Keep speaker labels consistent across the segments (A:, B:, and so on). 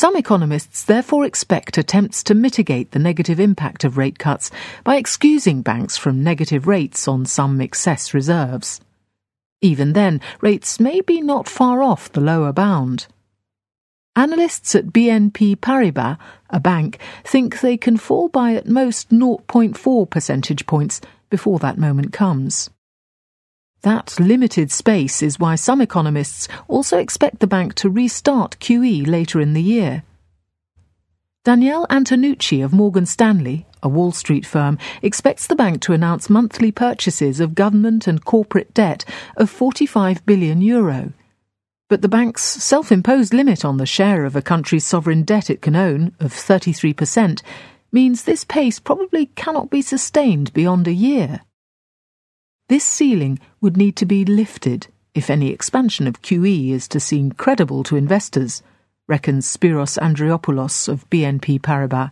A: Some economists therefore expect attempts to mitigate the negative impact of rate cuts by excusing banks from negative rates on some excess reserves. Even then, rates may be not far off the lower bound. Analysts at BNP Paribas, a bank, think they can fall by at most 0.4 percentage points before that moment comes. That limited space is why some economists also expect the bank to restart QE later in the year. Danielle Antonucci of Morgan Stanley, a Wall Street firm, expects the bank to announce monthly purchases of government and corporate debt of €45 billion. But the bank's self-imposed limit on the share of a country's sovereign debt it can own, of 33%, means this pace probably cannot be sustained beyond a year. This ceiling would need to be lifted if any expansion of QE is to seem credible to investors, reckons Spiros Andriopoulos of BNP Paribas.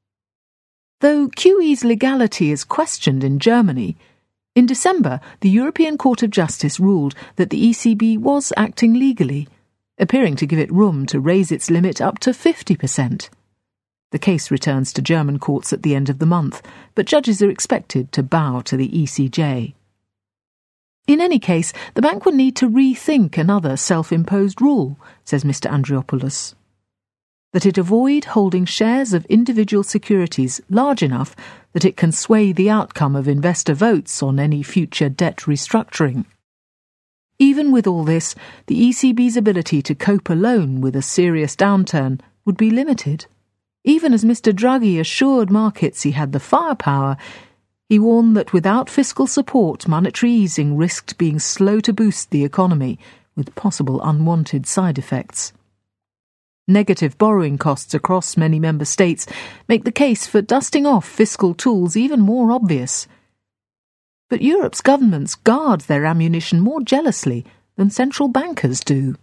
A: Though QE's legality is questioned in Germany, in December the European Court of Justice ruled that the ECB was acting legally, appearing to give it room to raise its limit up to 50%. The case returns to German courts at the end of the month, but judges are expected to bow to the ECJ. In any case, the bank would need to rethink another self-imposed rule, says Mr. Andriopoulos, that it avoid holding shares of individual securities large enough that it can sway the outcome of investor votes on any future debt restructuring. Even with all this, the ECB's ability to cope alone with a serious downturn would be limited. Even as Mr. Draghi assured markets he had the firepower, he warned that without fiscal support, monetary easing risked being slow to boost the economy, with possible unwanted side effects. Negative borrowing costs across many member states make the case for dusting off fiscal tools even more obvious. But Europe's governments guard their ammunition more jealously than central bankers do.